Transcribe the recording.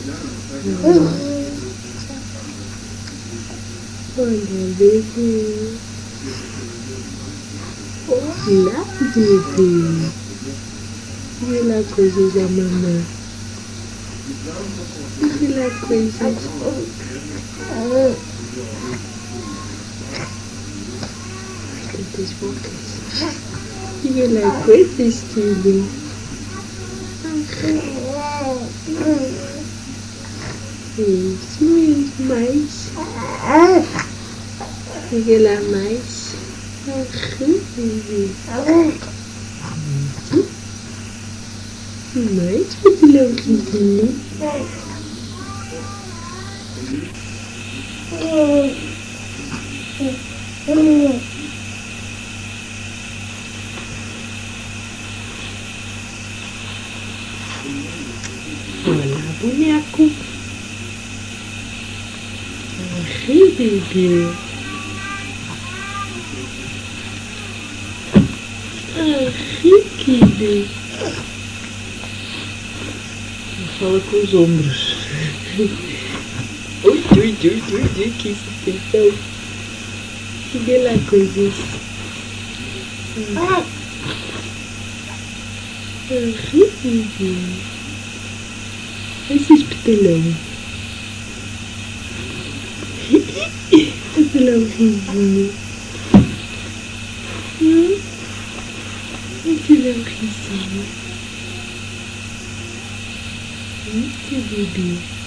Olha, bebê. Olá, bebê. Olha coisas da mamãe. Olha coisas. Tantas bocas. Olha coisas, filho. Isso mesmo, mais. Olha lá mais. Mais filhotinho. Olha, boneco. Bebê. Querido. Fala com os ombros. Ui, que expressão. Que lá coisas. Esse espetelão. Espetelão risinho. Espetelão risinho. Que bebê.